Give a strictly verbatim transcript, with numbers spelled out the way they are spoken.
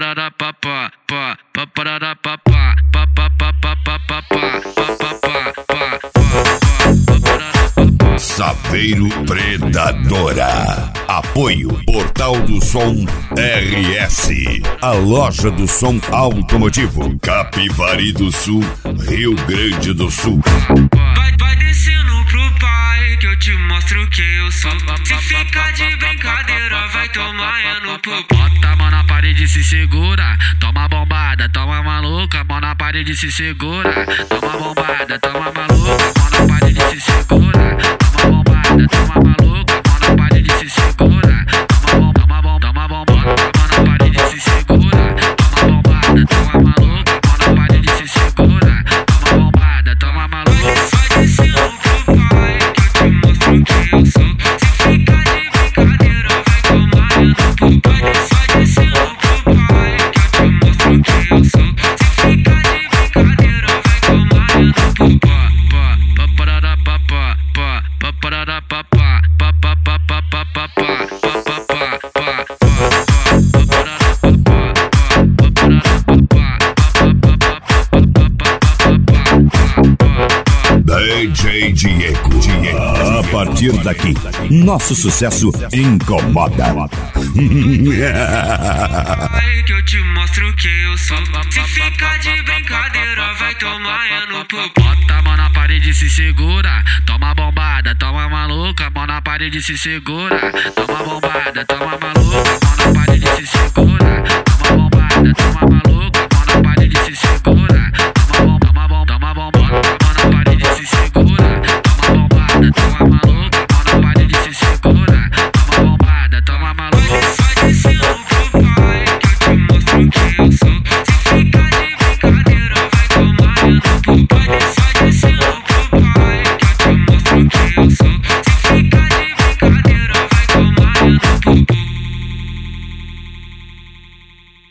Saveiro Predadora. Apoio Portal do Som R S, a loja do som automotivo, Capivari do Sul, Rio Grande do Sul. Vai, vai descendo pro pai que eu te mostro quem eu sou. Se ficar de brincadeira vai tomar é no popô. Bota a mão na parede, se segura. Toma bombada, toma maluca. Mão na parede, se segura. Toma bombada, toma maluca. Mão na parede, se segura. Toma bombada, toma maluca. Mão na parede, se segura. Toma bom, toma bom, toma bom. Bota a mão na parede, se segura. Toma bombada, toma maluca. Mão na parede, se segura. Toma bombada, toma maluca. Vai descendo pro pai que eu te mostro quem eu sou. Se ficar de brincadeira vai tomar é no popô. Vai descendo pro pai que eu te mostro quem eu sou. Se ficar de brincadeira vai tomar é no popô. D J Diego. A partir daqui, nosso sucesso incomoda. Ai, que eu te mostro quem eu sou. Se ficar de brincadeira vai tomar é no popô. Bota a mão na parede, se segura. Toma bombada, toma maluca. Mão na parede, se segura. Toma bombada, toma maluca. Mão na parede, se